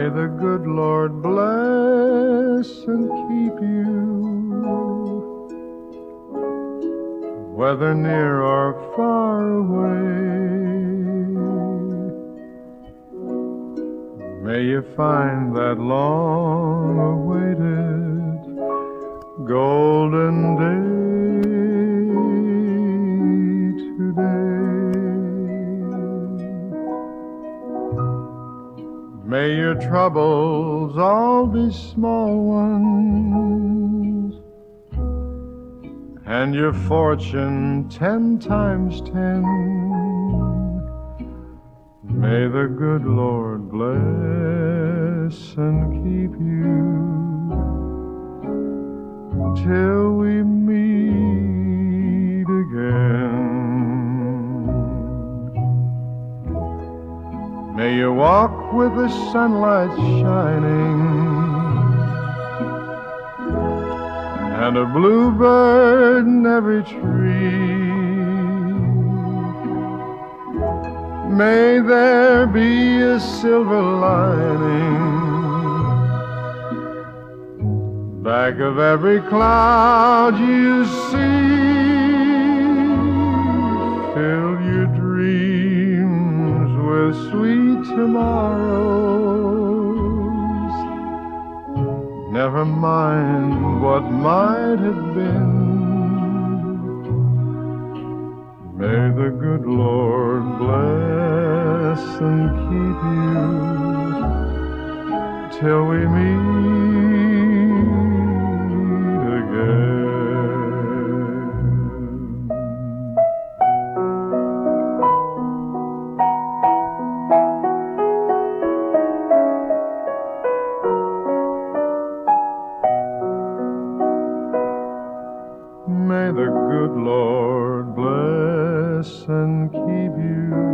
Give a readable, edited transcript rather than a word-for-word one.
May the good Lord bless and keep you, whether near or far away. May you find that long-awaited golden day today. May your troubles all be small ones, and your fortune 10 times 10. May the good Lord bless and keep you till we meet again. May you walk with the sunlight shining and a bluebird in every tree. May there be a silver lining back of every cloud you see. Fill your dreams with sweet tomorrows. Never mind what might have been. May the good Lord bless and keep you till we meet again. May the good Lord bless and keep you